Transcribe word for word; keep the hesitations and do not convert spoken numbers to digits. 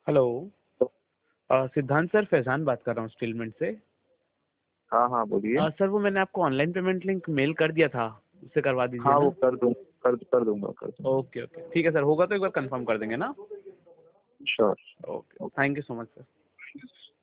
Hello. अ, सिद्धांत sir, Faizan बात कर रहा हूँ स्टीलमिंट से। हाँ हाँ बोलिए। अ, सर वो मैंने आपको ऑनलाइन पेमेंट लिंक मेल कर दिया था, उससे करवा दीजिए हाँ वो ना। कर दूँ कर कर दूंगा कर दूंगा। ओके ओके, ठीक है सर, होगा तो एक बार कंफर्म कर देंगे ना। Sure. Okay, thank you so much sir.